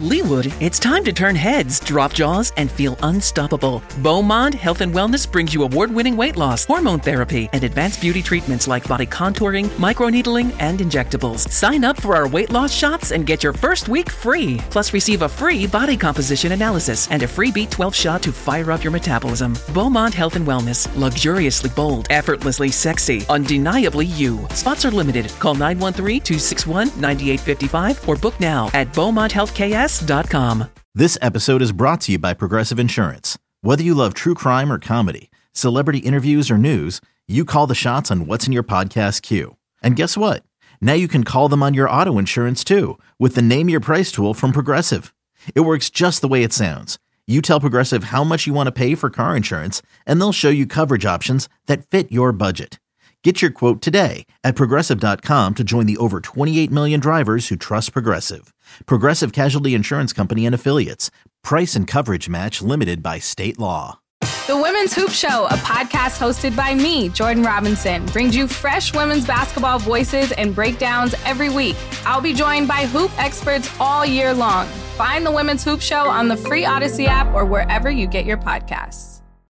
Leewood, it's time to turn heads, drop jaws, and feel unstoppable. Beaumont Health and Wellness brings you award-winning weight loss, hormone therapy, and advanced beauty treatments like body contouring, microneedling, and injectables. Sign up for our weight loss shots and get your first week free. Plus, receive a free body composition analysis and a free B12 shot to fire up your metabolism. Beaumont Health and Wellness. Luxuriously bold, effortlessly sexy, undeniably you. Spots are limited. Call 913-261-9855 or book now at BeaumontHealthKS.com. This episode is brought to you by Progressive Insurance. Whether you love true crime or comedy, celebrity interviews or news, you call the shots on what's in your podcast queue. And guess what? Now you can call them on your auto insurance too with the Name Your Price tool from Progressive. It works just the way it sounds. You tell Progressive how much you want to pay for car insurance, and they'll show you coverage options that fit your budget. Get your quote today at Progressive.com to join the over 28 million drivers who trust Progressive. Progressive Casualty Insurance Company and Affiliates. Price and coverage match limited by state law. The Women's Hoop Show, a podcast hosted by me, Jordan Robinson, brings you fresh women's basketball voices and breakdowns every week. I'll be joined by hoop experts all year long. Find the Women's Hoop Show on the free Odyssey app or wherever you get your podcasts.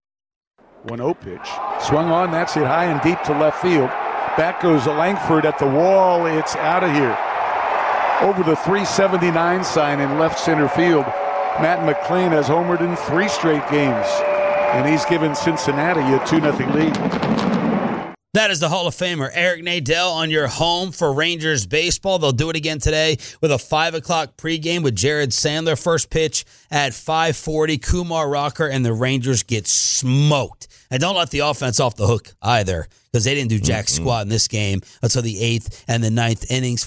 1-0 pitch. Swung on, that's it high and deep to left field. Back goes Langford at the wall. It's out of here. Over the 379 sign in left center field. Matt McClain has homered in 3 straight games, and he's given Cincinnati a 2-0 lead. That is the Hall of Famer Eric Nadel on your home for Rangers baseball. They'll do it again today with a 5 o'clock pregame with Jared Sandler. First pitch at 5:40. Kumar Rocker and the Rangers get smoked. And don't let the offense off the hook either, because they didn't do jack squat in this game until the 8th and the 9th innings.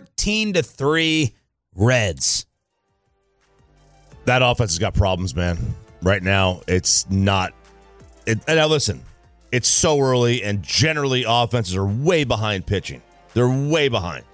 14-3 Reds. That offense has got problems, man. Right now, it's not. Now, listen, it's so early, and generally offenses are way behind pitching. They're way behind.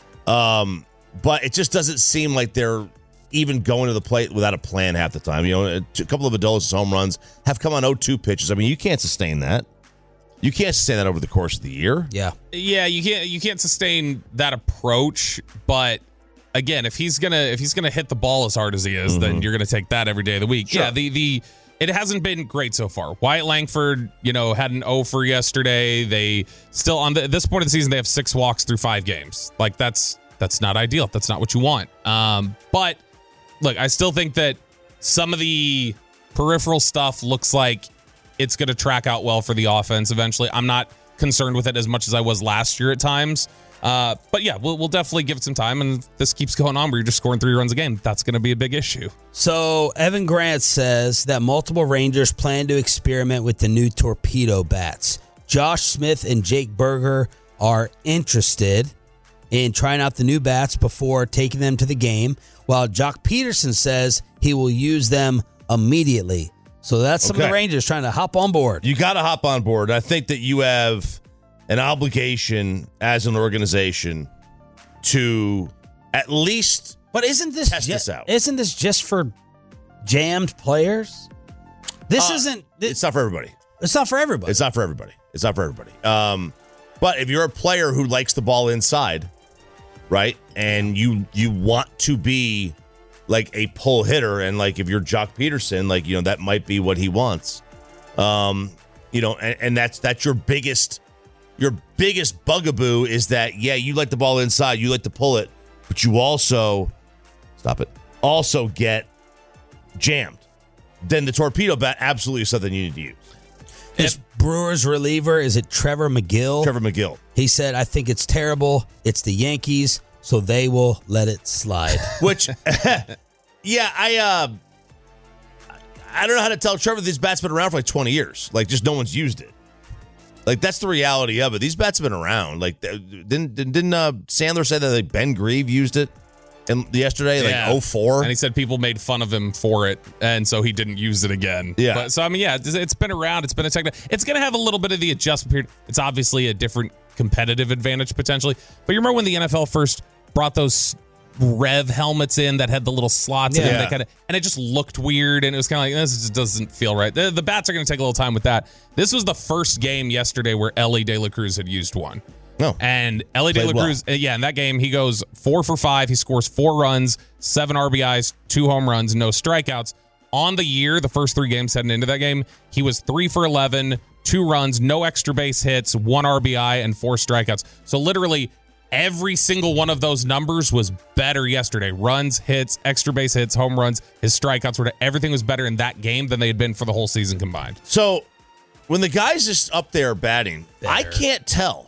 But it just doesn't seem like they're even going to the plate without a plan half the time. You know, a couple of Adolis home runs have come on 0-2 pitches. I mean, you can't sustain that. You can't sustain that over the course of the year. Yeah, you can't sustain that approach. But again, if he's gonna hit the ball as hard as he is, then you're gonna take that every day of the week. Sure. Yeah, it hasn't been great so far. Wyatt Langford, had an 0 for yesterday. They still at this point of the season they have 6 walks through 5 games. Like that's not ideal. That's not what you want. But look, I still think that some of the peripheral stuff looks like it's going to track out well for the offense eventually. I'm not concerned with it as much as I was last year at times. But yeah, we'll definitely give it some time, and if this keeps going on where you're just scoring 3 runs a game, that's going to be a big issue. So Evan Grant says that multiple Rangers plan to experiment with the new torpedo bats. Josh Smith and Jake Berger are interested in trying out the new bats before taking them to the game, while Jock Peterson says he will use them immediately. So that's some of the Rangers trying to hop on board. You got to hop on board. I think that you have an obligation as an organization to at least isn't this test this out. Isn't this just for jammed players? This isn't. It's not for everybody. It's not for everybody. It's not for everybody. It's not for everybody. But if you're a player who likes the ball inside, right, and you want to be like a pull hitter, and like if you're Jock Peterson, like that might be what he wants. And that's your biggest bugaboo is that you like the ball inside, you like to pull it, but you also get jammed. Then the torpedo bat absolutely is something you need to use. This Brewers reliever, is it Trevor McGill? Trevor McGill. He said, I think it's terrible. It's the Yankees, so they will let it slide. Which, I don't know how to tell Trevor these bats been around for like 20 years. Like, just no one's used it. Like, that's the reality of it. These bats have been around. Like, didn't Sandler say that Ben Grieve used it yesterday, like 04? And he said people made fun of him for it, and so he didn't use it again. Yeah. But, so, I mean, it's been around. It's been a technique. It's going to have a little bit of the adjustment period. It's obviously a different competitive advantage potentially. But you remember when the NFL first brought those Rev helmets in that had the little slots in them that and it just looked weird, and it was kind of like, this just doesn't feel right. The bats are going to take a little time with that. This was the first game yesterday where Ellie De La Cruz had used one. No. And Ellie De La Cruz, in that game, he goes 4 for 5. He scores 4 runs, 7 RBIs, 2 home runs, no strikeouts. On the year, the first 3 games heading into that game, he was 3 for 11, 2 runs, no extra base hits, 1 RBI, and 4 strikeouts. So literally every single one of those numbers was better yesterday. Runs, hits, extra base hits, home runs, his strikeouts, everything was better in that game than they had been for the whole season combined. So when the guy's just up there batting, I can't tell.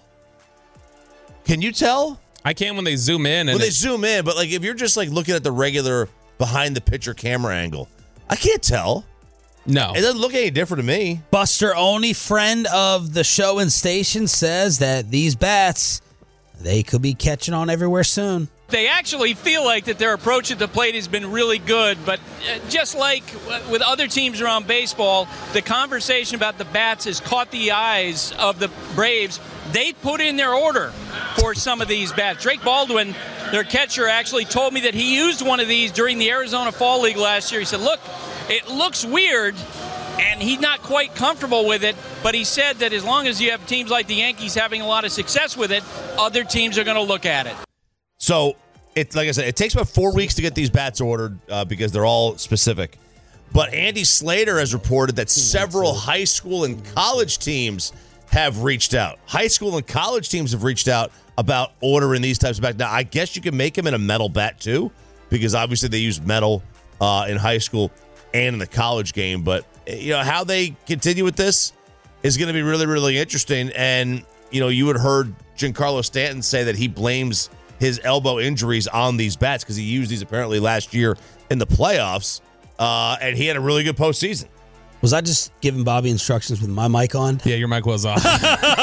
Can you tell? I can when they zoom in. When they zoom in, but like if you're just like looking at the regular behind the pitcher camera angle, I can't tell. No. It doesn't look any different to me. Buster Oney, friend of the show and station, says that these bats, they could be catching on everywhere soon. They actually feel like that their approach at the plate has been really good, but just like with other teams around baseball, the conversation about the bats has caught the eyes of the Braves. They put in their order for some of these bats. Drake Baldwin, their catcher, actually told me that he used one of these during the Arizona Fall League last year. He said, look, it looks weird, and he's not quite comfortable with it, but he said that as long as you have teams like the Yankees having a lot of success with it, other teams are going to look at it. So, like I said, it takes about 4 weeks to get these bats ordered because they're all specific. But Andy Slater has reported that several high school and college teams have reached out. High school and college teams have reached out about ordering these types of bats. Now, I guess you can make them in a metal bat, too, because obviously they use metal in high school and in the college game. But, how they continue with this is going to be really, really interesting. And, you had heard Giancarlo Stanton say that he blames his elbow injuries on these bats because he used these apparently last year in the playoffs, and he had a really good postseason. Was I just giving Bobby instructions with my mic on? Yeah, your mic was off.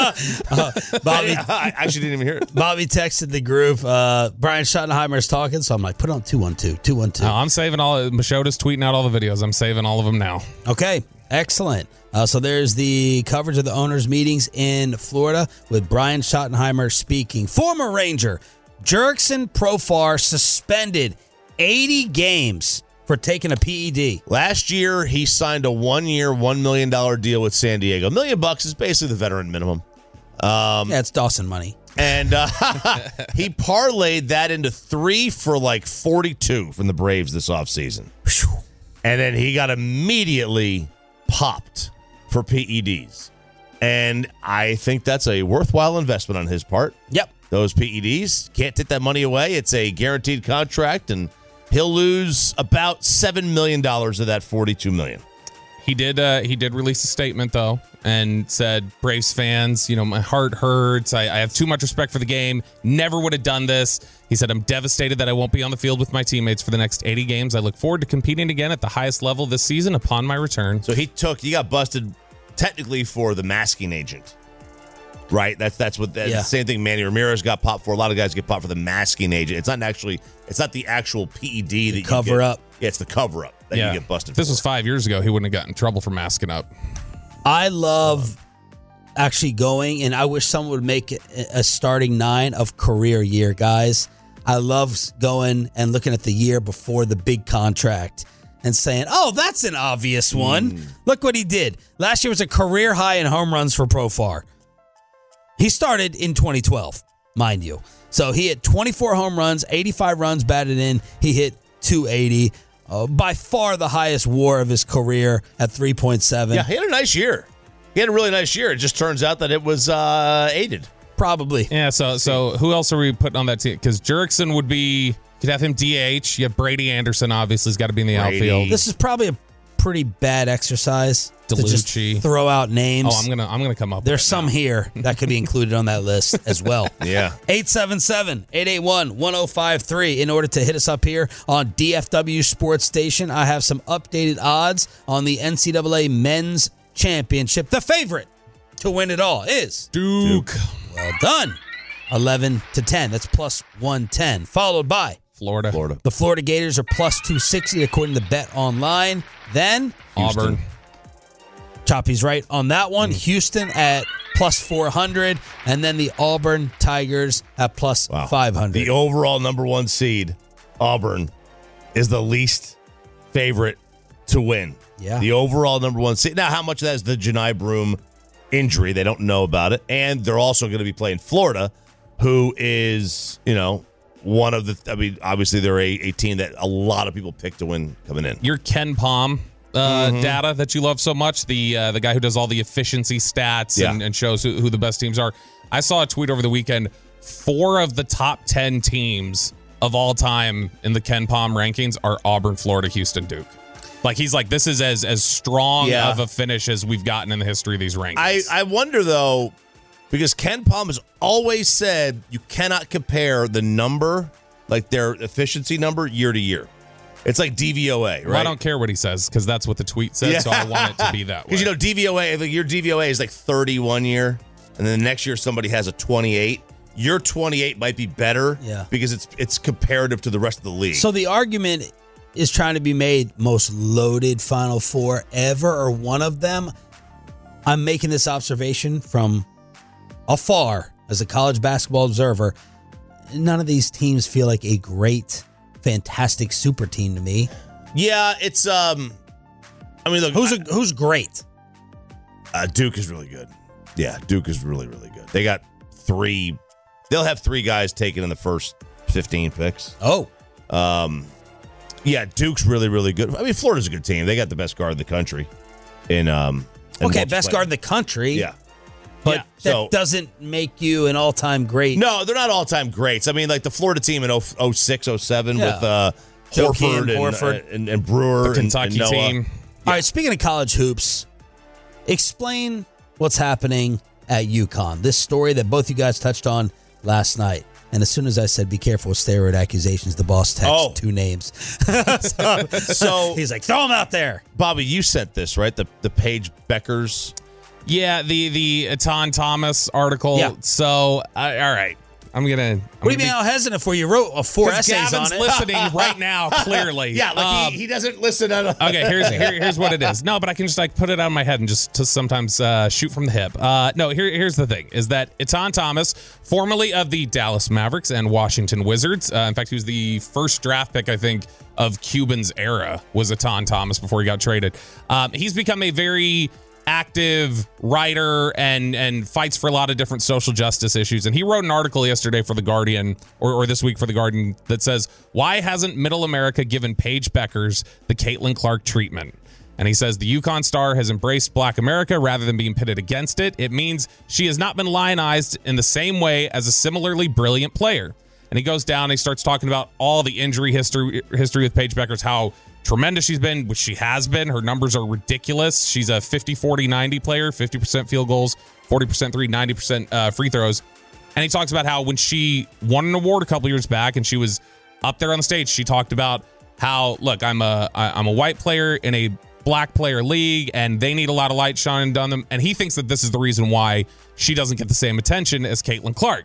Bobby, I actually didn't even hear it. Bobby texted the group. Brian Schottenheimer's talking, so I'm like, put on 212. No, I'm saving all. Machota's tweeting out all the videos. I'm saving all of them now. Okay, excellent. So there's the coverage of the owners' meetings in Florida with Brian Schottenheimer speaking. Former Ranger Jurickson Profar suspended 80 games for taking a PED. Last year, he signed a 1-year, $1 million deal with San Diego. $1 million is basically the veteran minimum. Yeah, it's Dawson money. And he parlayed that into 3 for like 42 from the Braves this offseason. And then he got immediately popped for PEDs. And I think that's a worthwhile investment on his part. Yep. Those PEDs, can't take that money away. It's a guaranteed contract, and he'll lose about $7 million of that $42 million. He did release a statement, though, and said, Braves fans, my heart hurts. I have too much respect for the game. Never would have done this. He said, I'm devastated that I won't be on the field with my teammates for the next 80 games. I look forward to competing again at the highest level this season upon my return. So he got busted technically for the masking agent. Right, that's what the same thing Manny Ramirez got popped for. A lot of guys get popped for the masking agent. It's not the actual PED that you cover up. Yeah, it's the cover up that you get busted. If this for. was 5 years ago, he wouldn't have gotten in trouble for masking up. I love actually going, and I wish someone would make a starting 9 of career year, guys. I love going and looking at the year before the big contract and saying, oh, that's an obvious one. Look what he did. Last year was a career high in home runs for Profar. He started in 2012, mind you. So he hit 24 home runs, 85 runs batted in. He hit 280. By far the highest WAR of his career at 3.7. Yeah, he had a nice year. He had a really nice year. It just turns out that it was aided. Probably. Yeah, so who else are we putting on that team? Because Jurickson would be, you'd have him DH. You have Brady Anderson, obviously. He's got to be in the outfield. This is probably a pretty bad exercise to just throw out names. Oh, I'm gonna come up. There's some here that could be included on that list as well. Yeah. 877-881-1053 in order to hit us up here on DFW Sports Station. I have some updated odds on the NCAA Men's Championship. The favorite to win it all is Duke. Well done. 11-10. That's plus 110. Followed by Florida. The Florida Gators are plus 260 according to Bet Online. Then Auburn. Choppy's right on that one. Houston at plus 400. And then the Auburn Tigers at plus 500. The overall number 1 seed, Auburn, is the least favorite to win. Yeah. The overall number 1 seed. Now, how much of that is the Janai Broome injury. They don't know about it. And they're also going to be playing Florida, who is, one of the, obviously they're a team that a lot of people pick to win coming in. Your Ken Palm data that you love so much, the guy who does all the efficiency stats and shows who the best teams are. I saw a tweet over the weekend. 4 of the top 10 teams of all time in the Ken Palm rankings are Auburn, Florida, Houston, Duke. Like, he's like, this is as strong of a finish as we've gotten in the history of these rankings. I wonder, though, because Ken Palm has always said you cannot compare the number, like their efficiency number, year to year. It's like DVOA, right? Well, I don't care what he says because that's what the tweet said, so I want it to be that way. Because, DVOA, your DVOA is like 30 one year, and then the next year somebody has a 28. Your 28 might be better because it's comparative to the rest of the league. So the argument is trying to be made most loaded Final Four ever, or one of them. I'm making this observation from afar as a college basketball observer. None of these teams feel like a great, fantastic super team to me. Yeah, it's look, who's great? Duke is really good. Yeah, Duke is really, really good. They got 3. They'll have 3 guys taken in the first 15 picks. Oh. Yeah, Duke's really, really good. I mean, Florida's a good team. They got the best guard in the country. Best guard in the country. Yeah. But that doesn't make you an all-time great. No, they're not all-time greats. I mean, like the Florida team in 06, 07 with Horford and Brewer. The Kentucky and team. All right, speaking of college hoops, explain what's happening at UConn. This story that both you guys touched on last night. And as soon as I said, be careful with steroid accusations, the boss texted 2 names. so he's like, throw them out there. Bobby, you sent this, right? The Paige Beckers. Yeah, the Etan Thomas article. Yeah. So, all right. What do you mean how hesitant for? You wrote 4 essays Gavin's on it. listening right now, clearly. Yeah, like he doesn't listen. Okay, here's what it is. No, but I can just put it out of my head and just to sometimes shoot from the hip. No, here's the thing, is that Etan Thomas, formerly of the Dallas Mavericks and Washington Wizards. In fact, he was the first draft pick, I think, of Cuban's era, was Etan Thomas before he got traded. He's become a very active writer and fights for a lot of different social justice issues. And he wrote an article yesterday for The Guardian, or this week for The Guardian, that says, why hasn't Middle America given Paige Beckers the Caitlin Clark treatment? And he says the UConn star has embraced Black America rather than being pitted against it. It means she has not been lionized in the same way as a similarly brilliant player. And he goes down and he starts talking about all the injury history with Paige Beckers, how tremendous she's been, which she has been. Her numbers are ridiculous. She's a 50-40-90 player, 50% field goals, 40% 3, 90% free throws. And he talks about how when she won an award a couple years back and she was up there on the stage, she talked about how, look, I'm a white player in a black player league and they need a lot of light shining on them. And he thinks that this is the reason why she doesn't get the same attention as Caitlin Clark.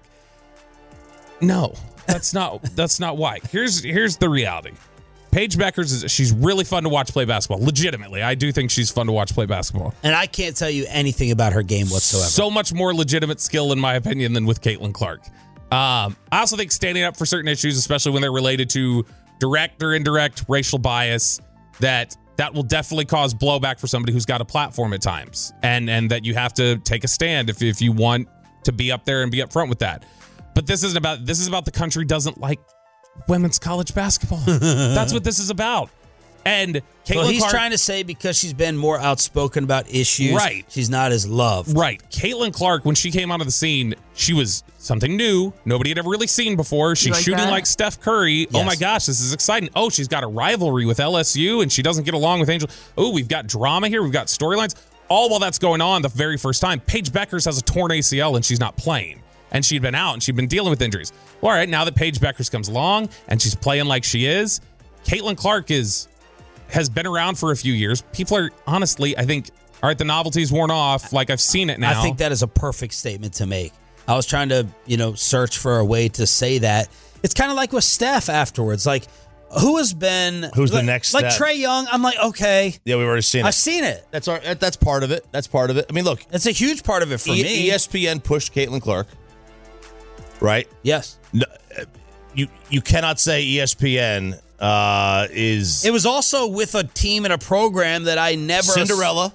No, that's not why. Here's the reality. Paige Beckers, she's really fun to watch play basketball. Legitimately, I do think she's fun to watch play basketball. And I can't tell you anything about her game whatsoever. So much more legitimate skill, in my opinion, than with Caitlin Clark. I also think standing up for certain issues, especially when they're related to direct or indirect racial bias, that will definitely cause blowback for somebody who's got a platform at times. And that you have to take a stand if you want to be up there and be up front with that. But this is about the country doesn't like women's college basketball. That's what this is about. And Caitlin Clark, trying to say because she's been more outspoken about issues, right, she's not as loved. Right. Caitlin Clark, when she came onto the scene, she was something new. Nobody had ever really seen before. She's shooting like Steph Curry. Yes. Oh my gosh, this is exciting. Oh, she's got a rivalry with LSU and she doesn't get along with Angel. Oh, we've got drama here. We've got storylines. All while that's going on the very first time, Paige Beckers has a torn ACL and she's not playing. And she'd been out and she'd been dealing with injuries. Well, all right, now that Paige Beckers comes along and she's playing like she is, Caitlin Clark has been around for a few years. People are honestly, I think, all right, the novelty's worn off. Like, I've seen it now. I think that is a perfect statement to make. I was trying to, search for a way to say that. It's kind of like with Steph afterwards. Like, who's the next step? Like Trae Young, I'm like, okay. Yeah, we've already seen it. I've seen it. That's part of it. That's part of it. I mean, look. It's a huge part of it for me. ESPN pushed Caitlin Clark. Right? Yes. No, you cannot say ESPN It was also with a team and a program that I never Cinderella.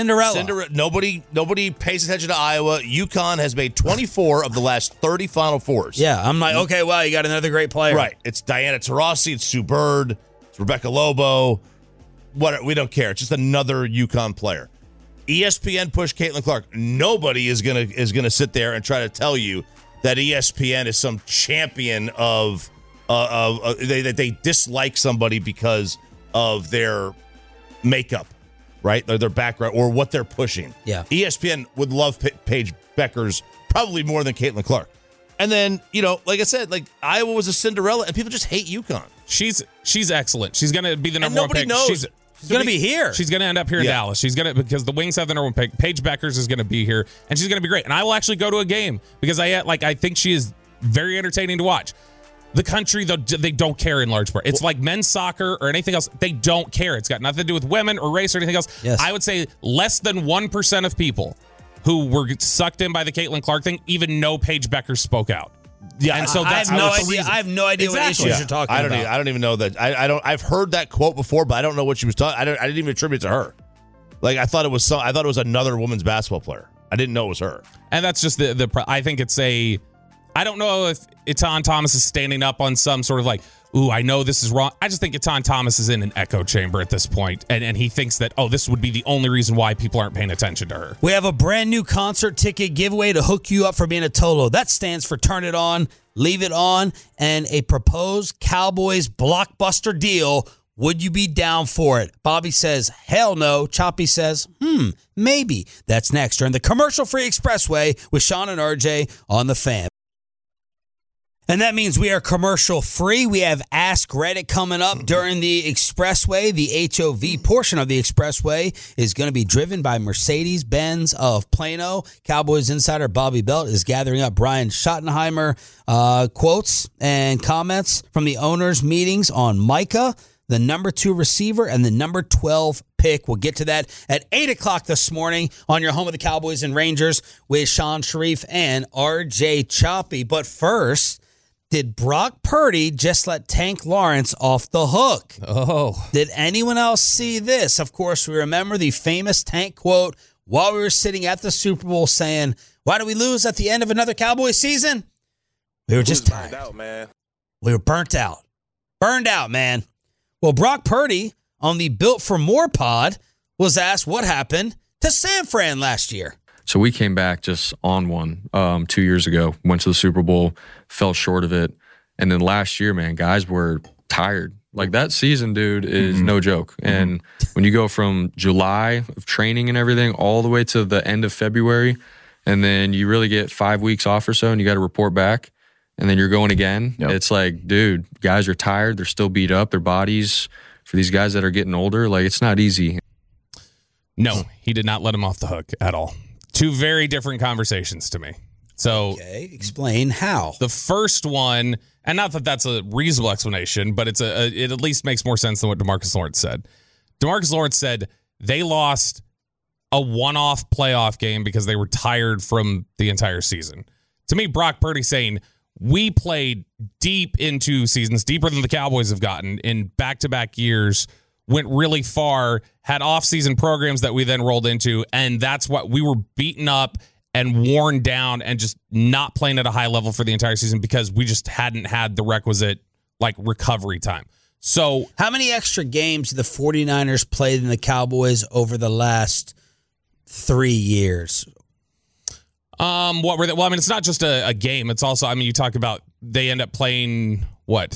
Nobody pays attention to Iowa. UConn has made 24 of the last 30 Final Fours. Yeah, I'm like, okay, wow, you got another great player. Right. It's Diana Taurasi, it's Sue Bird, it's Rebecca Lobo. We don't care. It's just another UConn player. ESPN pushed Caitlin Clark. Nobody is gonna sit there and try to tell you that ESPN is some champion of they dislike somebody because of their makeup, right? Their background or what they're pushing. Yeah. ESPN would love Paige Beckers probably more than Caitlin Clark. And then, like I said, like Iowa was a Cinderella, and people just hate UConn. She's excellent. She's going to be the number one pick. Knows. She's going to be here. She's going to end up here in Dallas. She's going to, because the Wings have the number one pick. Paige Beckers is going to be here, and she's going to be great. And I will actually go to a game because I think she is very entertaining to watch. The country, though, they don't care in large part. It's like men's soccer or anything else. They don't care. It's got nothing to do with women or race or anything else. Yes. I would say less than 1% of people who were sucked in by the Caitlin Clark thing even know Paige Beckers spoke out. Yeah, and so that's I have no idea what issues you're talking about. I don't even know that. I've heard that quote before, but I don't know what she was talking. I didn't even attribute it to her. Like I thought it was another women's basketball player. I didn't know it was her. And that's just I think it's I don't know if Etan Thomas is standing up on some sort of like, ooh, I know this is wrong. I just think Etan Thomas is in an echo chamber at this point, and he thinks that, this would be the only reason why people aren't paying attention to her. We have a brand new concert ticket giveaway to hook you up for being a Tolo. That stands for Turn It On, Leave It On, and a proposed Cowboys blockbuster deal. Would you be down for it? Bobby says, hell no. Choppy says, maybe. That's next during the commercial-free Expressway with Sean and RJ on The Fan. And that means we are commercial free. We have Ask Reddit coming up during the Expressway. The HOV portion of the Expressway is going to be driven by Mercedes-Benz of Plano. Cowboys insider Bobby Belt is gathering up Brian Schottenheimer quotes and comments from the owners' meetings on Micah, the number 2 receiver, and the number 12 pick. We'll get to that at 8 o'clock this morning on your home of the Cowboys and Rangers with Sean Sharif and RJ Choppy. But first, did Brock Purdy just let Tank Lawrence off the hook? Oh. Did anyone else see this? Of course, we remember the famous Tank quote while we were sitting at the Super Bowl saying, why do we lose at the end of another Cowboys season? We were just tired. Out, man. We were burnt out. Burned out, man. Well, Brock Purdy on the Built for More pod was asked what happened to San Fran last year. So we came back just on one 2 years ago, went to the Super Bowl, fell short of it. And then last year, man, guys were tired. Like that season, dude, is no joke. And when you go from July of training and everything all the way to the end of February, and then you really get 5 weeks off or so and you got to report back, and then you're going again. Yep. It's like, dude, guys are tired. They're still beat up. Their bodies, for these guys that are getting older, like it's not easy. No, he did not let him off the hook at all. Two very different conversations to me. So, okay, explain how. The first one, and not that that's a reasonable explanation, but it at least makes more sense than what DeMarcus Lawrence said. DeMarcus Lawrence said they lost a one-off playoff game because they were tired from the entire season. To me, Brock Purdy saying, we played deep into seasons, deeper than the Cowboys have gotten in back-to-back years, went really far, had off-season programs that we then rolled into, and that's what we were beaten up and worn down and just not playing at a high level for the entire season because we just hadn't had the requisite recovery time. So how many extra games the 49ers played in the Cowboys over the last 3 years? What were they? Well, I mean, it's not just a game. It's also, I mean, you talk about they end up playing,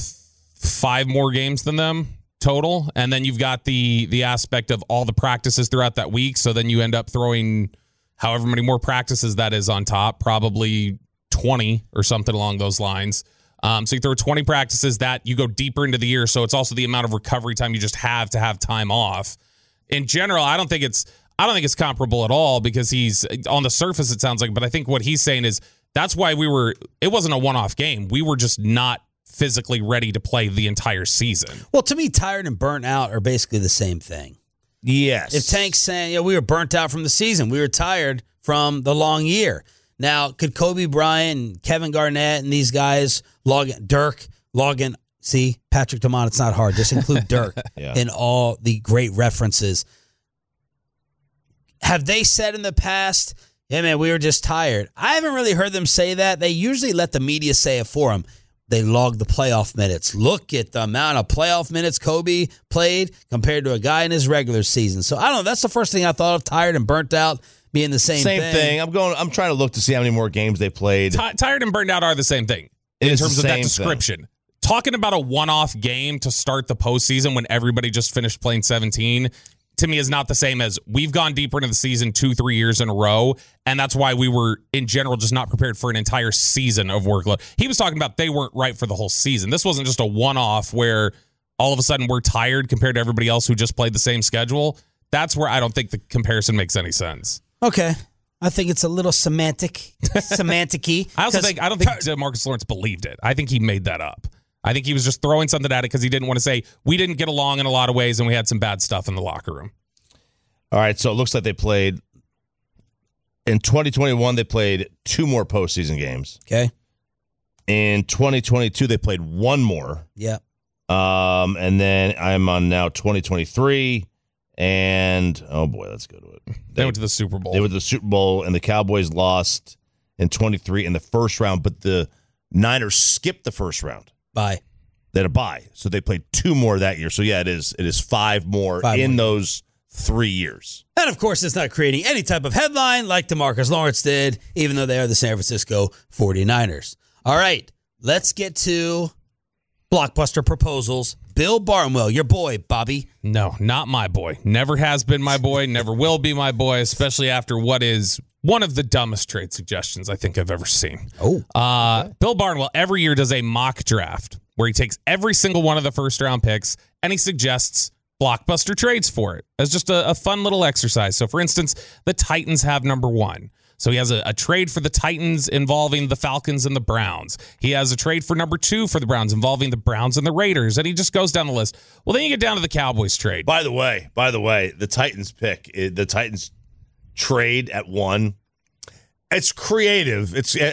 5 more games than them total? And then you've got the aspect of all the practices throughout that week. So then you end up throwing however many more practices that is on top, probably 20 or something along those lines. So you throw 20 practices that you go deeper into the year. So it's also the amount of recovery time you just have to have time off. In general, I don't think it's comparable at all because he's on the surface, it sounds like, but I think what he's saying is that's why it wasn't a one-off game. We were just not physically ready to play the entire season. Well, to me, tired and burnt out are basically the same thing. Yes. If Tank's saying, we were burnt out from the season, we were tired from the long year. Now, could Kobe Bryant, Kevin Garnett, and these guys Dirk log in See, Patrick Dumont, it's not hard. Just include Dirk in all the great references. Have they said in the past, yeah, man, we were just tired? I haven't really heard them say that. They usually let the media say it for them. They log the playoff minutes. Look at the amount of playoff minutes Kobe played compared to a guy in his regular season. So I don't know. That's the first thing I thought of. Tired and burnt out being the same thing. Same thing. I'm trying to look to see how many more games they played. Tired and burned out are the same thing in terms of that description. Talking about a one-off game to start the postseason when everybody just finished playing 17, to me, is not the same as we've gone deeper into the season 2-3 years in a row, and that's why we were, in general, just not prepared for an entire season of workload. He was talking about they weren't right for the whole season. This wasn't just a one-off where all of a sudden we're tired compared to everybody else who just played the same schedule. That's where I don't think the comparison makes any sense. Okay. I think it's a little semantic-y. I don't think Marcus Lawrence believed it. I think he made that up. I think he was just throwing something at it because he didn't want to say, we didn't get along in a lot of ways and we had some bad stuff in the locker room. All right, so it looks like they played, in 2021, they played 2 more postseason games. Okay. In 2022, they played 1 more. Yeah. And then I'm on now 2023, and, oh boy, let's go to it. They went to the Super Bowl. They went to the Super Bowl, and the Cowboys lost in 23 in the first round, but the Niners skipped the first round. Bye. They had a bye, so they played 2 more that year. So yeah, it is 5 more in those 3 years. And of course, it's not creating any type of headline like DeMarcus Lawrence did, even though they are the San Francisco 49ers. All right, let's get to blockbuster proposals. Bill Barnwell, your boy, Bobby. No, not my boy. Never has been my boy, never will be my boy, especially after what is one of the dumbest trade suggestions I think I've ever seen. Bill Barnwell every year does a mock draft where he takes every single one of the first-round picks and he suggests blockbuster trades for it as just a fun little exercise. So, for instance, the Titans have number 1. So he has a trade for the Titans involving the Falcons and the Browns. He has a trade for number 2 for the Browns involving the Browns and the Raiders. And he just goes down the list. Well, then you get down to the Cowboys trade. By the way, the Titans pick, the Titans trade at 1. It's creative.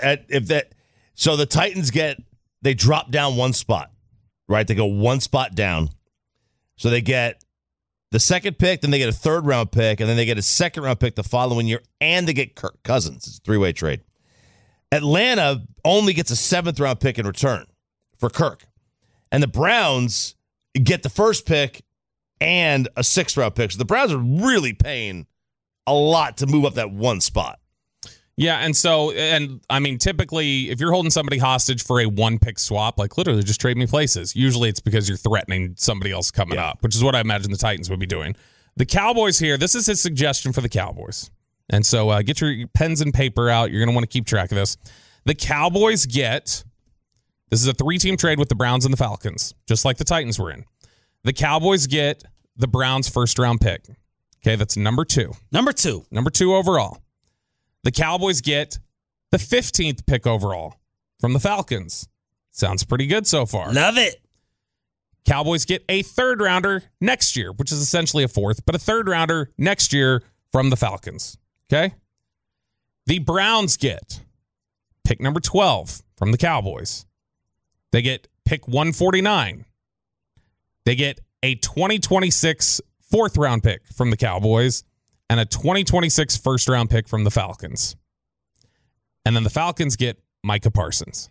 So the Titans they drop down 1 spot, right? They go 1 spot down. So they get the second pick, then they get a 3rd round pick, and then they get a 2nd round pick the following year, and they get Kirk Cousins. It's a 3-way trade. Atlanta only gets a 7th round pick in return for Kirk. And the Browns get the first pick and a 6th round pick. So the Browns are really paying a lot to move up that 1 spot. Yeah, and I mean, typically, if you're holding somebody hostage for a 1-pick swap, like literally just trade me places. Usually it's because you're threatening somebody else coming up, which is what I imagine the Titans would be doing. The Cowboys here, this is his suggestion for the Cowboys. And so get your pens and paper out. You're going to want to keep track of this. The Cowboys this is a 3-team trade with the Browns and the Falcons, just like the Titans were in. The Cowboys get the Browns' 1st-round pick. Okay, that's number 2. Number 2 overall. The Cowboys get the 15th pick overall from the Falcons. Sounds pretty good so far. Love it. Cowboys get a 3rd rounder next year, which is essentially a 4th, but a 3rd rounder next year from the Falcons. Okay? The Browns get pick number 12 from the Cowboys. They get pick 149. They get a 2026 4th round pick from the Cowboys and a 2026 1st round pick from the Falcons. And then the Falcons get Micah Parsons.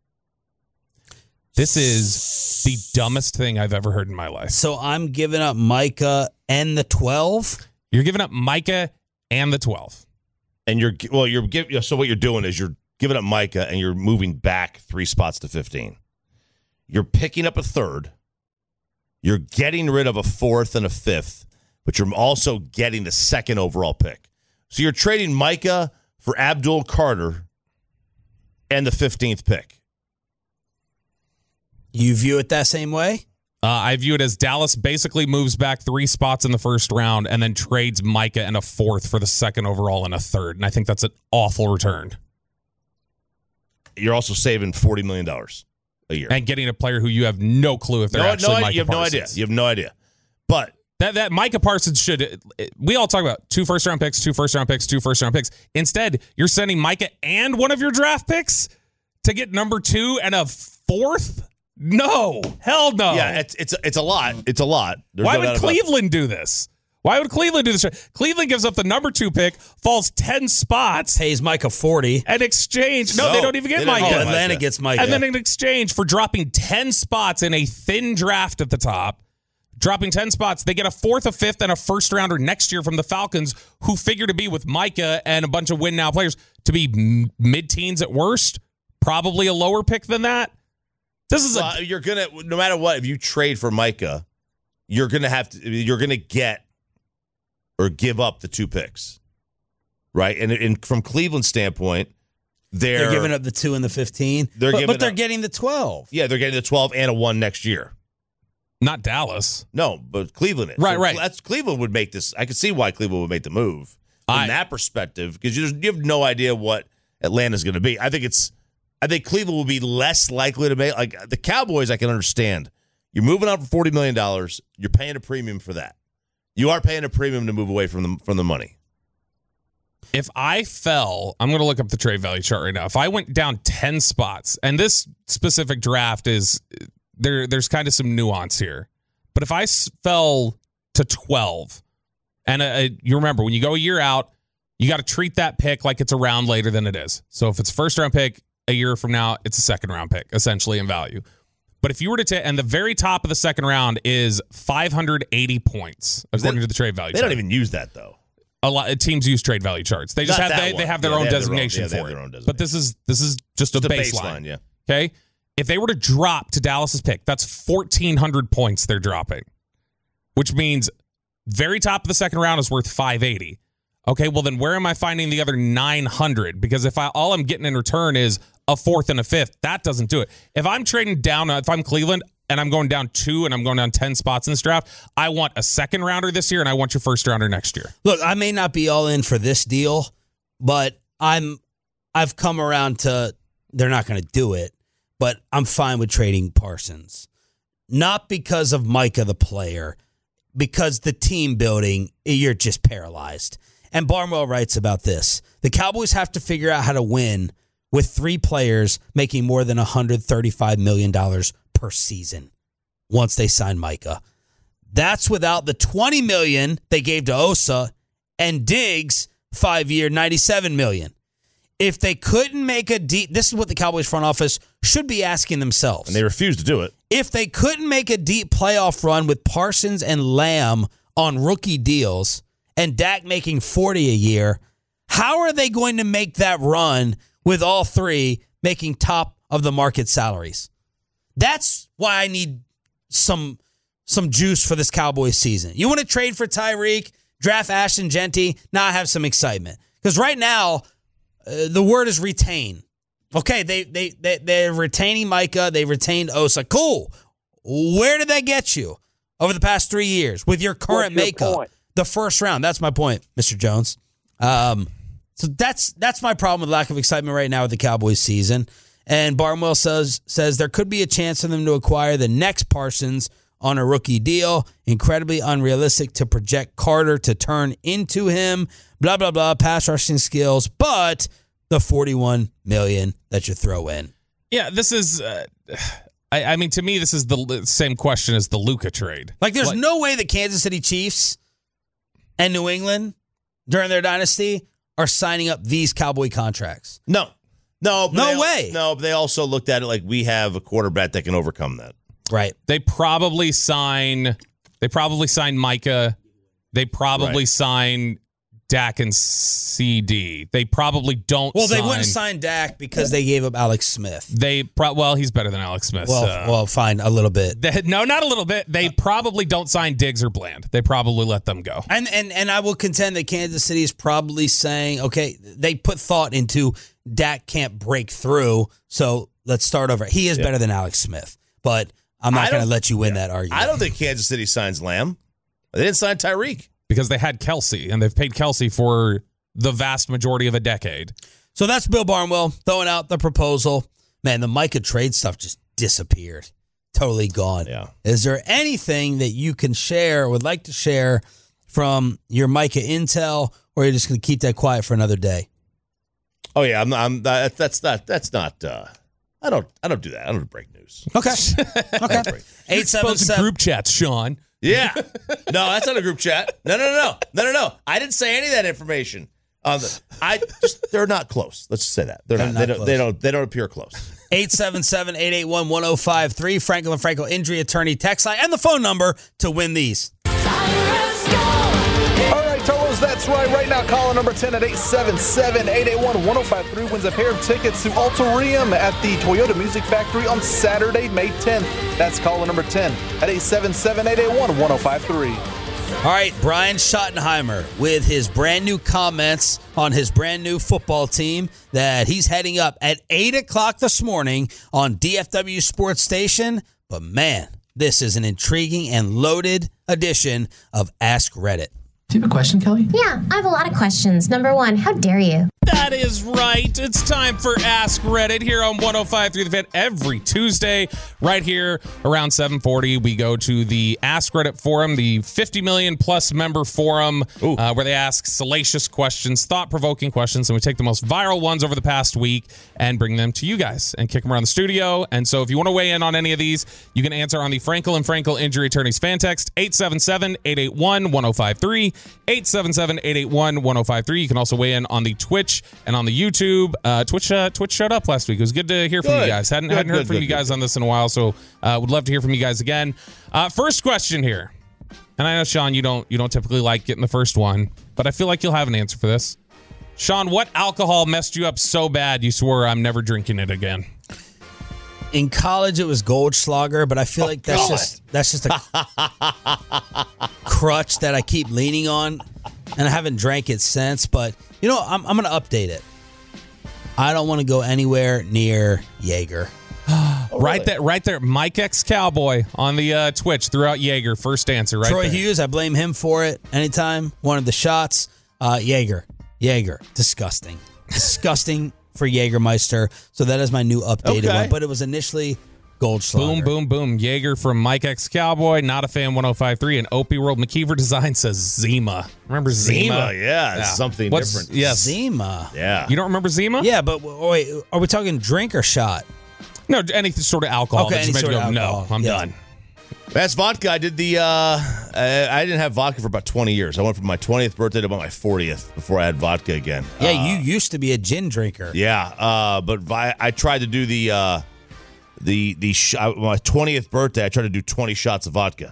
This is the dumbest thing I've ever heard in my life. So I'm giving up Micah and the 12? You're giving up Micah and the 12. And so what you're doing is you're giving up Micah and you're moving back 3 spots to 15. You're picking up a 3rd. You're getting rid of a 4th and a 5th. But you're also getting the 2nd overall pick. So you're trading Micah for Abdul Carter and the 15th pick. You view it that same way? I view it as Dallas basically moves back 3 spots in the 1st round and then trades Micah and a 4th for the 2nd overall and a 3rd. And I think that's an awful return. You're also saving $40 million a year. And getting a player who you have no clue if they're actually Micah Parsons. You have no idea. But That Micah Parsons we all talk about 2 first-round picks, 2 first-round picks, 2 first-round picks. Instead, you're sending Micah and one of your draft picks to get number 2 and a 4th No, hell no. Yeah, it's a lot. It's a lot. Why would Cleveland do this? Why would Cleveland do this? Cleveland gives up the number 2 pick, falls 10 spots, pays Micah 40, and exchange. No, they don't even get Micah. Atlanta gets Micah, and then in exchange for dropping 10 spots in a thin draft at the top, dropping 10 spots, they get a 4th, a 5th, and a first rounder next year from the Falcons, who figure to be with Micah and a bunch of win now players to be mid-teens at worst, probably a lower pick than that. This is you're gonna, no matter what, if you trade for Micah, you're gonna get or give up the 2 picks, right? And from Cleveland's standpoint, they're giving up the 2 and the 15. But they're getting the 12. Yeah, they're getting the 12 and a 1 next year. Not Dallas. No, but Cleveland is. Right. That's Cleveland would make this. I could see why Cleveland would make the move from that perspective, because you have no idea what Atlanta's going to be. I think Cleveland will be less likely to make, like the Cowboys. I can understand. You're moving out for $40 million. You're paying a premium for that. You are paying a premium to move away from the money. If I fell, I'm going to look up the trade value chart right now. If I went down 10 spots, and this specific draft is there's kind of some nuance here, but if I fell to 12, and you remember when you go a year out, you got to treat that pick like it's a round later than it is. So if it's a first round pick a year from now, it's a second round pick essentially in value. But if you were to take, and the very top of the second round is 580 points according to the trade value. They don't even use that though. A lot of teams use trade value charts. They just have their own designation for it. But this is just a baseline. Yeah. Okay. If they were to drop to Dallas's pick, that's 1,400 points they're dropping, which means very top of the second round is worth 580. Okay. Well, then where am I finding the other 900? Because if all I'm getting in return is a 4th and a 5th, that doesn't do it. If I'm trading down, if I'm Cleveland and I'm going down 2 and I'm going down 10 spots in this draft, I want a second rounder this year and I want your first rounder next year. Look, I may not be all in for this deal, but I've come around to they're not going to do it, but I'm fine with trading Parsons. Not because of Micah the player, because the team building, you're just paralyzed. And Barnwell writes about this. The Cowboys have to figure out how to win with 3 players making more than $135 million per season once they sign Micah. That's without the $20 million they gave to Osa and Diggs, 5-year, $97 million. If they couldn't make a deep, this is what the Cowboys front office should be asking themselves. And they refuse to do it. If they couldn't make a deep playoff run with Parsons and Lamb on rookie deals and Dak making $40 a year, how are they going to make that run with all 3 making top of the market salaries? That's why I need some juice for this Cowboys season. You want to trade for Tyreek, draft Ashton Genty, now I have some excitement. Because right now, the word is retain. Okay, they're retaining Micah, they retained Osa. Cool. Where did that get you over the past 3 years with your current makeup? The first round. That's my point, Mr. Jones. So that's my problem with lack of excitement right now with the Cowboys season. And Barnwell says there could be a chance for them to acquire the next Parsons on a rookie deal. Incredibly unrealistic to project Carter to turn into him. Blah, blah, blah. Pass rushing skills. But the $41 million that you throw in. Yeah, this is... I mean, to me, this is the same question as the Luka trade. Like, there's no way the Kansas City Chiefs and New England during their dynasty are signing up these Cowboy contracts. No way. No, but they also looked at it like we have a quarterback that can overcome that. Right. They probably sign Micah. They probably sign Dak and CD. They probably don't. Well, they wouldn't sign Dak because they gave up Alex Smith. He's better than Alex Smith. Well, fine, a little bit. No, not a little bit. They probably don't sign Diggs or Bland. They probably let them go. And I will contend that Kansas City is probably saying, okay, they put thought into Dak can't break through, so let's start over. He is better than Alex Smith, but I'm not going to let you win that argument. I don't think Kansas City signs Lamb. They didn't sign Tyreek. Because they had Kelsey, and they've paid Kelsey for the vast majority of a decade. So that's Bill Barnwell throwing out the proposal. Man, the Micah trade stuff just disappeared. Totally gone. Yeah. Is there anything that you can share or would like to share from your Micah intel, or you're just going to keep that quiet for another day? Oh, yeah. That's not I don't do that. I don't break news. Okay. Okay. 877 group chats, Sean. Yeah. No, that's not a group chat. No. I didn't say any of that information. They're not close. Let's just say that. They're not. They don't appear close. 877-881-1053, Franklin and Frankel injury attorney text line, and the phone number to win these. All right, Tolos, that's right. Right now, caller number 10 at 877-881-1053 wins a pair of tickets to Altorium at the Toyota Music Factory on Saturday, May 10th. That's caller number 10 at 877-881-1053. All right, Brian Schottenheimer with his brand new comments on his brand new football team that he's heading up at 8 o'clock this morning on DFW Sports Station. But man, this is an intriguing and loaded edition of Ask Reddit. Do you have a question, Kelly? Yeah, I have a lot of questions. Number one, how dare you? That is right. It's time for Ask Reddit here on 105.3 The Fan every Tuesday. Right here around 7:40, we go to the Ask Reddit forum, the 50 million plus member forum, where they ask salacious questions, thought-provoking questions, and we take the most viral ones over the past week and bring them to you guys and kick them around the studio. And so if you want to weigh in on any of these, you can answer on the Frankel and Frankel Injury Attorneys fan text, 877-881-1053, 877-881-1053. You can also weigh in on the Twitch and on the YouTube. Twitch showed up last week. It was good to hear from you guys. Hadn't heard from you guys on this in a while, so would love to hear from you guys again. First question here, and I know, Sean, you don't typically like getting the first one, but I feel like you'll have an answer for this. Sean, what alcohol messed you up so bad you swore I'm never drinking it again? In college, it was Goldschlager, but I feel like that's just a crutch that I keep leaning on, and I haven't drank it since. But you know, I'm going to update it. I don't want to go anywhere near Jaeger. Right there, Mike X Cowboy on the Twitch threw out Jaeger. First answer, right? Troy there. Hughes, I blame him for it. Anytime wanted the shots, Jaeger, disgusting for Jägermeister. So that is my new updated one. But it was initially Goldschlager. Boom, boom, boom. Jaeger from Mike X Cowboy, not a fan 105.3, and Opie World McKeever Design says Zima. Remember Zima? Yeah. Something different. Yes. Zima. Yeah. You don't remember Zima? Yeah, but wait, are we talking drink or shot? No, any sort of alcohol. Okay, that just any made you sort go, of alcohol. no, I'm done. That's vodka. I did I didn't have vodka for about 20 years. I went from my 20th birthday to about my 40th before I had vodka again. Yeah, you used to be a gin drinker. Yeah, but I tried to do my 20th birthday. I tried to do 20 shots of vodka.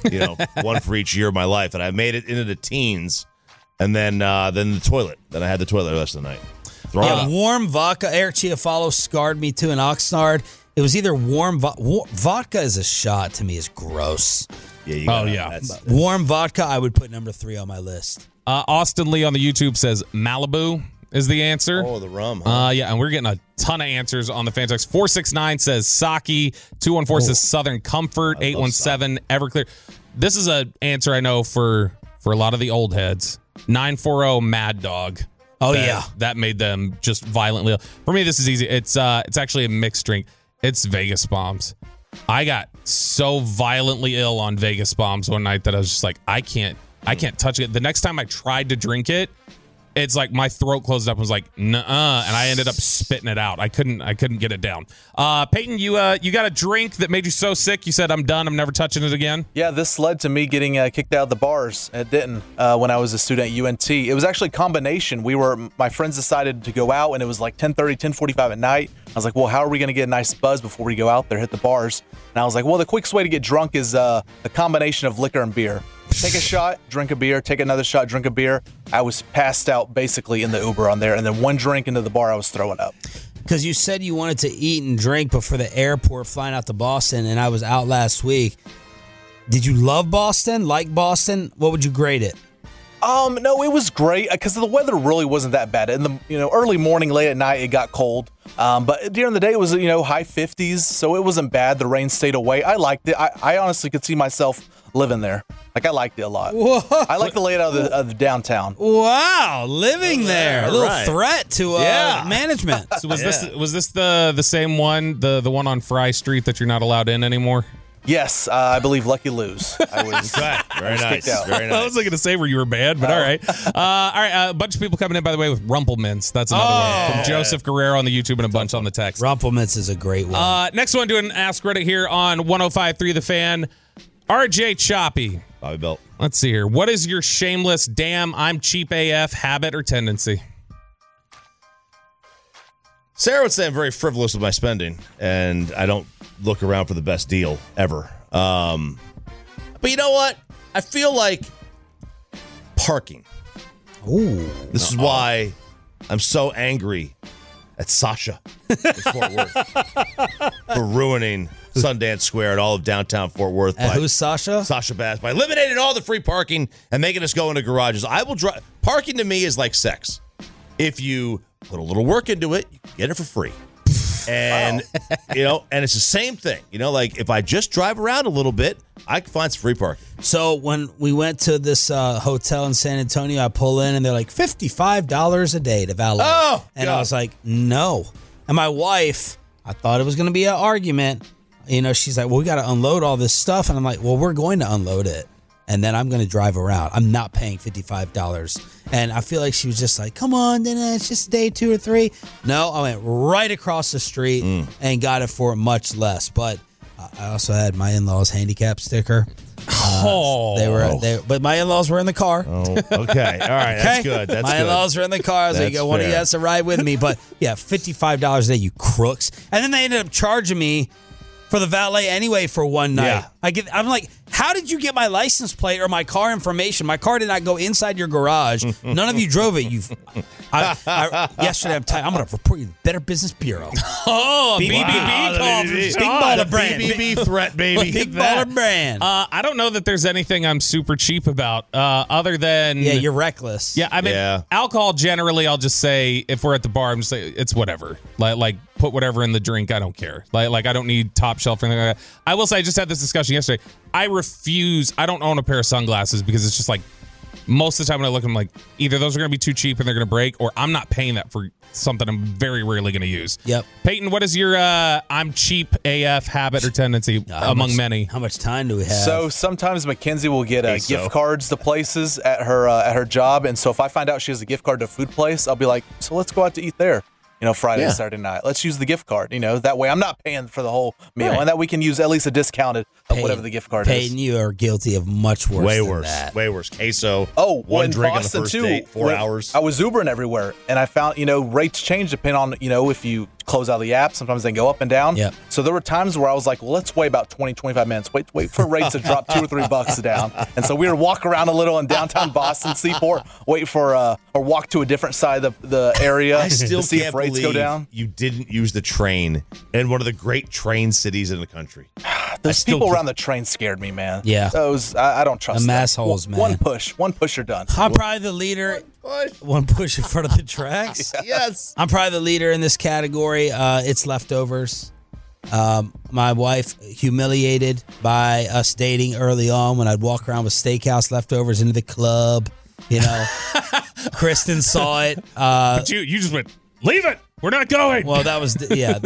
One for each year of my life, and I made it into the teens, and then the toilet. Then I had the toilet the rest of the night. Warm vodka. Eric Chiafalo scarred me too in Oxnard. It was either warm vodka as a shot to me is gross. Yeah. Warm vodka, I would put number 3 on my list. Austin Lee on the YouTube says Malibu is the answer. Oh, the rum. Huh? Yeah, and we're getting a ton of answers on the fan text. 469 says Sake. 214 says Southern Comfort. 817 Everclear. This is an answer I know for a lot of the old heads. 940 Mad Dog. Oh, yeah. That made them just violently ill. For me, this is easy. It's actually a mixed drink. It's Vegas Bombs. I got so violently ill on Vegas Bombs one night that I was just like, I can't touch it. The next time I tried to drink it, it's like my throat closed up and was like, nuh-uh, and I ended up spitting it out. I couldn't get it down. Peyton, you got a drink that made you so sick you said, I'm done, I'm never touching it again? Yeah, this led to me getting kicked out of the bars at Denton when I was a student at UNT. It was actually a combination. My friends decided to go out, and it was like 10:30, 10:45 at night. I was like, well, how are we going to get a nice buzz before we go out there, hit the bars? And I was like, well, the quickest way to get drunk is a combination of liquor and beer. Take a shot, drink a beer, take another shot, drink a beer. I was passed out basically in the Uber on there, and then one drink into the bar, I was throwing up. Because you said you wanted to eat and drink before the airport flying out to Boston, and I was out last week. Did you love Boston? Like Boston? What would you grade it? No, it was great because the weather really wasn't that bad. In the early morning, late at night, it got cold. But during the day, it was high 50s, so it wasn't bad. The rain stayed away. I liked it. I honestly could see myself living there. Like, I liked it a lot. Whoa. I like the layout of the downtown. Wow, living there. A little threat to management. So was this the same one, the one on Fry Street that you're not allowed in anymore? Yes, I believe Lucky Lou's. I was Very nice. Very nice. I was going to say where you were banned, but all right. All right, a bunch of people coming in, by the way, with Rumplemints. That's another one from Joseph Guerrero on the YouTube and a bunch on the text. Rumplemints is a great one. Next one, doing Ask Reddit here on 105.3 The Fan. RJ Choppy. Bobby Belt. Let's see here. What is your shameless, damn, I'm cheap AF habit or tendency? Sarah would say I'm very frivolous with my spending, and I don't look around for the best deal ever. But you know what? I feel like parking. Ooh. This is why I'm so angry at Sasha in Fort Worth for ruining Sundance Square and all of downtown Fort Worth. Who's Sasha? Sasha Bass. By eliminating all the free parking and making us go into garages. I will drive. Parking to me is like sex. If you put a little work into it, you can get it for free. And, and it's the same thing. Like if I just drive around a little bit, I can find some free parking. So when we went to this hotel in San Antonio, I pull in and they're like $55 a day to valet. Oh, and God. I was like, no. And my wife, I thought it was going to be an argument. She's like, well, we got to unload all this stuff. And I'm like, well, we're going to unload it. And then I'm going to drive around. I'm not paying $55. And I feel like she was just like, come on, then it's just day 2 or 3. No, I went right across the street and got it for much less. But I also had my in-laws handicap sticker. But my in-laws were in the car. Oh, okay. All right. That's good. That's my in-laws were in the car. I was like, one of you has to ride with me. But yeah, $55 a day, you crooks. And then they ended up charging me for the valet anyway for one night. Yeah. I'm like, how did you get my license plate or my car information? My car did not go inside your garage. None of you drove it. Yesterday, I'm going to report you to the Better Business Bureau. Oh, BBB call. Big baller brand. BBB threat, baby. Big baller brand. I don't know that there's anything I'm super cheap about other than... Yeah, you're reckless. Yeah, I mean, alcohol generally, I'll just say, if we're at the bar, I'm just saying, it's whatever. Like put whatever in the drink. I don't care. Like I don't need top shelf or anything like that. I will say, I just had this discussion yesterday. I don't own a pair of sunglasses because it's just like most of the time when I look, I'm like, either those are going to be too cheap and they're going to break, or I'm not paying that for something I'm very rarely going to use. Yep. Peyton, what is your I'm cheap AF habit or tendency among many? How much time do we have? So sometimes Mackenzie will get gift cards to places at her job, and so if I find out she has a gift card to a food place, I'll be like, so let's go out to eat there. Friday, Saturday night. Let's use the gift card. That way I'm not paying for the whole meal, and that we can use at least a discounted of whatever the gift card is. Peyton, you are guilty of much worse. Way than worse. that. Way worse. Queso. Oh, one in drink Boston on the first too, date, 4 hours. I was Ubering everywhere, and I found rates change depending on if you close out of the app. Sometimes they go up and down. Yep. So there were times where I was like, well, let's wait about 20-25 minutes. Wait for rates to drop $2 or $3 down. And so we would walk around a little in downtown Boston, Seaport, wait for or walk to a different side of the area I still to see can't if rates believe go down. You didn't use the train in one of the great train cities in the country. Those people around the train scared me, man. Yeah. Those I don't trust them. Assholes, man. One push, you're done. I'm probably the leader. One push in front of the tracks. Yes. I'm probably the leader in this category. It's leftovers. My wife humiliated by us dating early on when I'd walk around with steakhouse leftovers into the club. Kristen saw it. But you just went, leave it. We're not going. Well, that was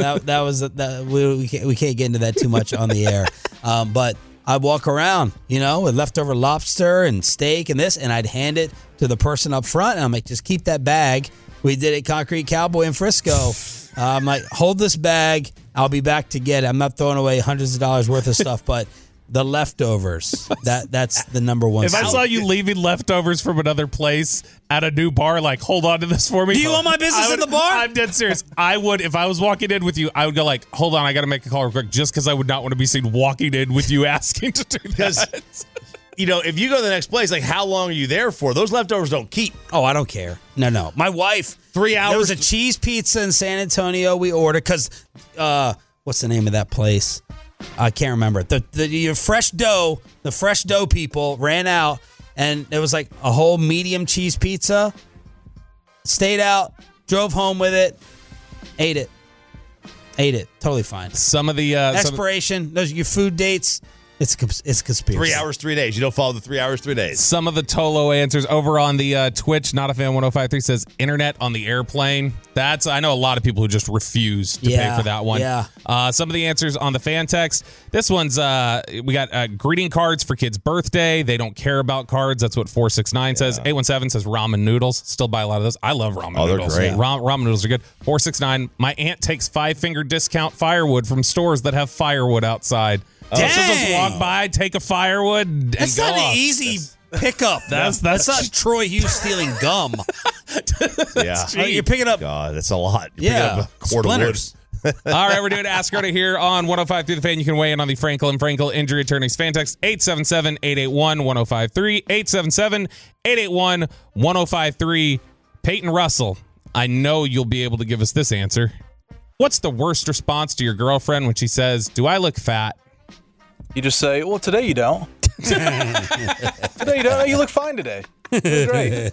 we can't get into that too much on the air. But I'd walk around, with leftover lobster and steak and this, and I'd hand it to the person up front, and I'm like, just keep that bag. We did it Concrete Cowboy in Frisco. I'm like, hold this bag. I'll be back to get it. I'm not throwing away hundreds of dollars worth of stuff, but the leftovers, that's the number one. If I saw you leaving leftovers from another place at a new bar, like, hold on to this for me. Do you want my business in the bar? I'm dead serious. I would, if I was walking in with you, I would go like, hold on, I got to make a call real quick, just because I would not want to be seen walking in with you asking to do that. If you go to the next place, like, how long are you there for? Those leftovers don't keep. Oh, I don't care. No. My wife, 3 hours. There was a cheese pizza in San Antonio we ordered because, what's the name of that place? I can't remember. The fresh dough, the fresh dough people ran out, and it was like a whole medium cheese pizza. Stayed out, drove home with it, ate it. Totally fine. Some of the expiration, those are your food dates. It's conspiracy. 3 hours, 3 days. You don't follow the 3 hours, 3 days. Some of the Tolo answers over on the Twitch, Not a Fan 1053 says internet on the airplane. I know a lot of people who just refuse to pay for that one. Yeah. Some of the answers on the fan text. This one's, we got greeting cards for kids' birthday. They don't care about cards. That's what 469 says. 817 says ramen noodles. Still buy a lot of those. I love ramen noodles. They're great. Ramen noodles are good. 469, my aunt takes 5-finger discount firewood from stores that have firewood outside. So she'll just walk by, take a firewood, and That's go not off. an easy pickup. That's not Troy Hughes stealing gum. Yeah. You're picking up. God, that's a lot. You're Yeah, picking up a quart splinters. of wood. All right, we're doing Ask Rhoda here on 105 through the fan. You can weigh in on the Frankel & Frankel Injury Attorneys fan text 877-881-1053, 877-881-1053. Peyton Russell, I know you'll be able to give us this answer. What's the worst response to your girlfriend when she says, "Do I look fat?" You just say, well, today you don't. Today you don't. You look fine today. You look great.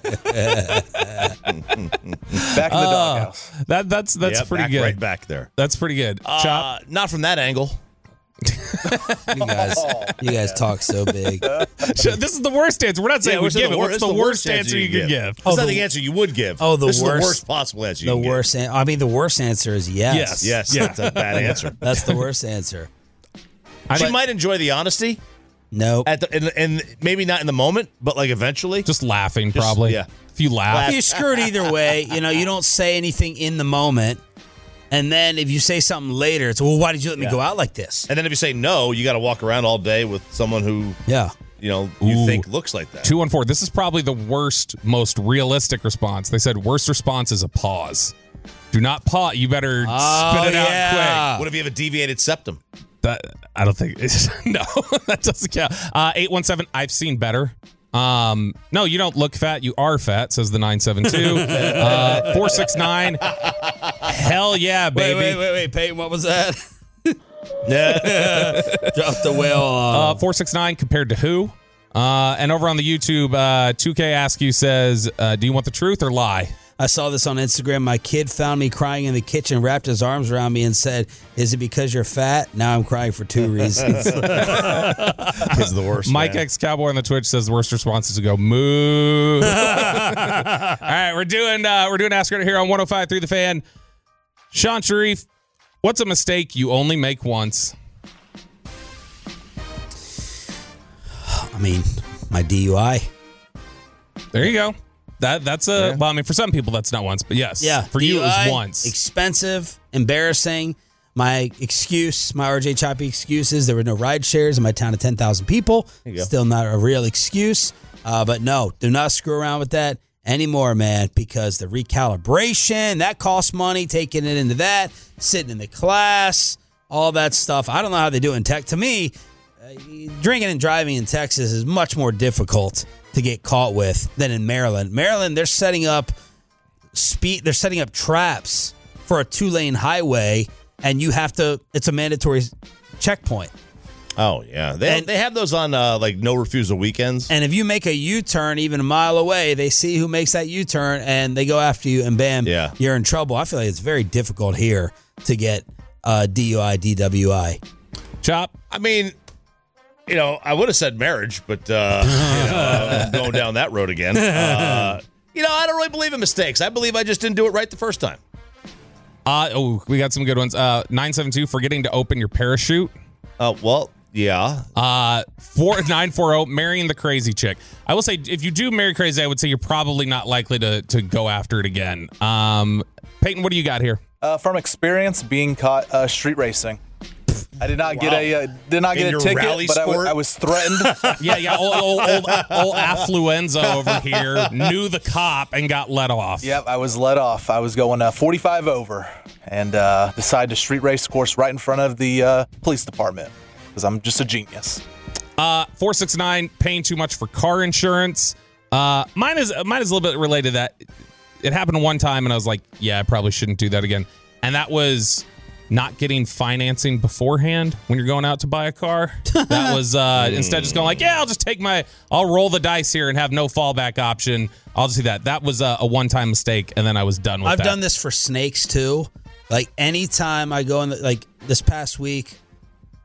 Back in the doghouse. That's pretty good. Right back there. That's pretty good. Chop. Not from that angle. You guys talk so big. This is the worst answer. We're not saying we give it. What's the worst answer you could give? It's not the answer you would give. Oh, the this worst. is the worst possible answer you The can worst. The worst answer is yes. Yes, that's a bad answer. That's the worst answer. She might enjoy the honesty. Nope. And maybe not in the moment, but like eventually. Just laughing, probably. Yeah. If you laugh. You're screwed either way. You don't say anything in the moment. And then if you say something later, it's, well, why did you let me go out like this? And then if you say no, you got to walk around all day with someone who, you think looks like that. 214. This is probably the worst, most realistic response. They said worst response is a pause. Do not pause. You better spit it out quick. What if you have a deviated septum? I don't think no, that doesn't count. 817, I've seen better. No, you don't look fat. You are fat, says the 972. 469. Hell yeah, baby. Wait, Peyton, what was that? Yeah. Drop the whale on. 469 compared to who? And over on the YouTube, 2K Ask You says, do you want the truth or lie? I saw this on Instagram. My kid found me crying in the kitchen, wrapped his arms around me, and said, "Is it because you're fat?" Now I'm crying for 2 reasons. It's the worst. Mike X Cowboy on the Twitch says the worst response is to go moo. All right, we're doing Ask Rhoda here on 105.3 The Fan. Sean Sharif, what's a mistake you only make once? My DUI. There you go. That's well, I mean, for some people that's not once, but yes. Yeah. For you it was once. Expensive, embarrassing. My RJ Choppy excuse is there were no ride shares in my town of 10,000 people. Still not a real excuse. But no, do not screw around with that anymore, man, because the recalibration, that costs money, taking it into that, sitting in the class, all that stuff. I don't know how they do it in tech. To me, drinking and driving in Texas is much more difficult to get caught with than in Maryland. Maryland, they're setting up traps for a 2-lane highway, and it's a mandatory checkpoint. Oh, yeah. They have those on no refusal weekends. And if you make a U-turn even a mile away, they see who makes that U-turn and they go after you, and bam, you're in trouble. I feel like it's very difficult here to get DUI, DWI. Chop. I mean, I would have said marriage, but I'm going down that road again. I don't really believe in mistakes. I believe I just didn't do it right the first time. We got some good ones. 972, forgetting to open your parachute. Yeah. 4940, marrying the crazy chick. I will say, if you do marry crazy, I would say you're probably not likely to go after it again. Peyton, what do you got here? From experience, being caught street racing. I did not get a ticket, but I was threatened. Yeah, old affluenza over here knew the cop and got let off. Yep, I was let off. I was going 45 over and decided to street race, of course, right in front of the police department because I'm just a genius. 469, paying too much for car insurance. Mine is a little bit related to that. It happened one time, and I was like, yeah, I probably shouldn't do that again. And that was not getting financing beforehand when you're going out to buy a car. That was instead just going I'll roll the dice here and have no fallback option. I'll just do that. That was a one-time mistake, and then I was done with that. I've done this for snakes too. Like anytime I go in, this past week,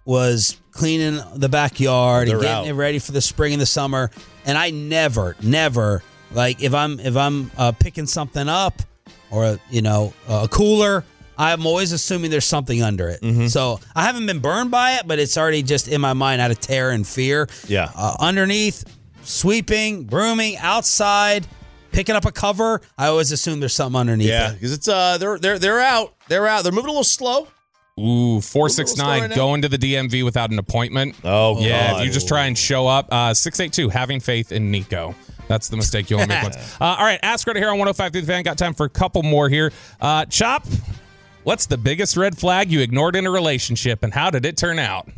was cleaning the backyard and They're getting out. it ready for the spring and the summer. And I never, like if I'm picking something up or a cooler, I'm always assuming there's something under it. Mm-hmm. So I haven't been burned by it, but it's already just in my mind out of terror and fear. Yeah. Underneath, sweeping, brooming, outside, picking up a cover, I always assume there's something underneath Yeah, it. because it's they're out. They're out. They're moving a little slow. Ooh, 469 right now. going to the DMV without an appointment. Oh, yeah. God. If you just try and show up, 682 having faith in Nico. That's the mistake you want to make once. All right, Ask Reddit here on 105 through the Fan. Got time for a couple more here. Chop, what's the biggest red flag you ignored in a relationship, and how did it turn out?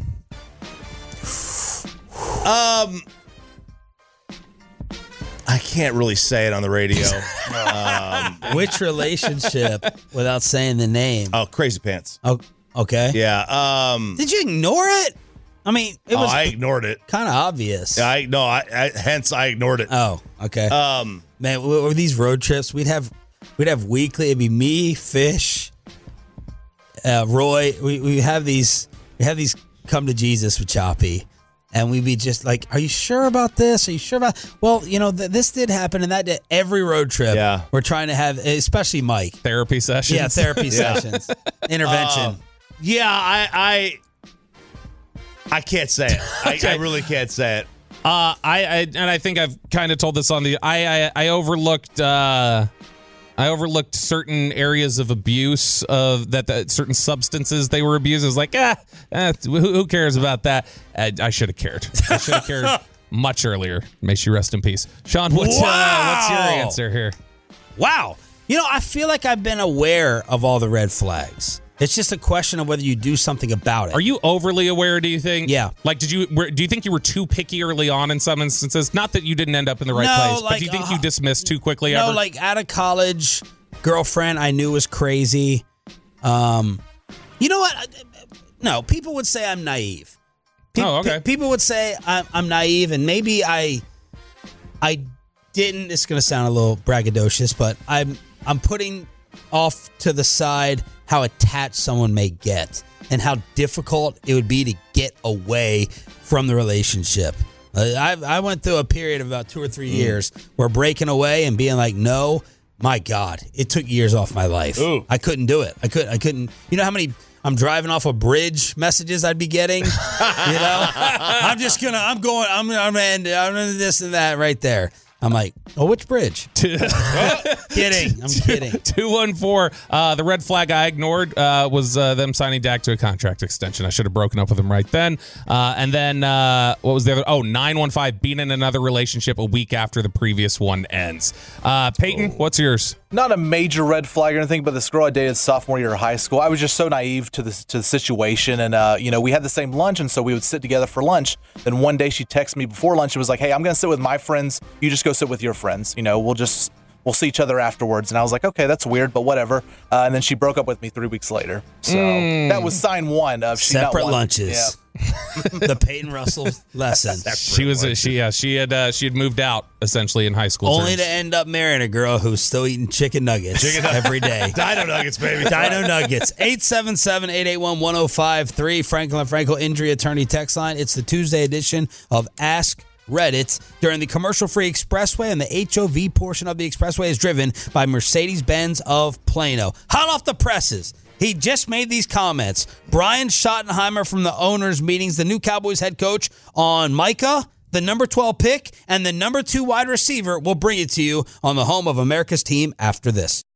I can't really say it on the radio. Which relationship without saying the name? Oh, Crazy Pants. Oh, okay. Yeah. Did you ignore it? I mean, it was I ignored it. kind of obvious. Hence I ignored it. Oh, okay. Man, were these road trips? We'd have weekly. It'd be me, Fish, Roy. We have these come to Jesus with Choppy, and we'd be just like, "Are you sure about this? Are you sure about?" Well, this did happen, and that did every road trip. Yeah. We're trying to have, especially Mike. Therapy sessions? Yeah, therapy sessions, intervention. I can't say it. I really can't say it. I think I've kind of told this on the. I overlooked. I overlooked certain areas of abuse of that certain substances they were abusing. I was like, who cares about that? I should have cared. I should have cared much earlier. May she rest in peace. Sean, what's your answer here? Wow. I feel like I've been aware of all the red flags. It's just a question of whether you do something about it. Are you overly aware, do you think? Yeah. Like, do you think you were too picky early on in some instances? Not that you didn't end up in the right place, but do you think you dismissed too quickly? No, like out of college, girlfriend I knew was crazy. You know what? No, people would say I'm naive. Okay. People would say I'm naive, and maybe I didn't. It's going to sound a little braggadocious, but I'm putting off to the side how attached someone may get and how difficult it would be to get away from the relationship. I went through a period of about 2 or 3 years where breaking away and being like, no, my God, it took years off my life. Ooh. I couldn't do it. I couldn't. You know how many I'm driving off a bridge messages I'd be getting? I'm in this and that right there. I'm like, which bridge? Kidding. I'm kidding. 214. The red flag I ignored was them signing Dak to a contract extension. I should have broken up with him right then. And then what was the other? 915, being in another relationship a week after the previous one ends. Peyton, what's yours? Not a major red flag or anything, but this girl I dated sophomore year of high school, I was just so naive to the situation. And, we had the same lunch, and so we would sit together for lunch. Then one day she texted me before lunch and was like, hey, I'm going to sit with my friends. You just go sit with your friends. We'll see each other afterwards. And I was like, okay, that's weird, but whatever. And then she broke up with me 3 weeks later. So that was sign one of she separate got one. lunches. Yeah. The Peyton Russell lesson. She had moved out essentially in high school. Only terms. to end up marrying a girl who's still eating chicken nuggets every day. Dino Nuggets, baby. Dino Nuggets. 877-881-1053. Franklin & Frankel Injury Attorney text line. It's the Tuesday edition of Ask Reddit. During the commercial-free expressway, and the HOV portion of the expressway is driven by Mercedes-Benz of Plano. Hot off the presses. He just made these comments. Brian Schottenheimer from the owners' meetings, the new Cowboys head coach, on Micah, the number 12 pick, and the number 2 wide receiver. We'll bring it to you on the home of America's team after this.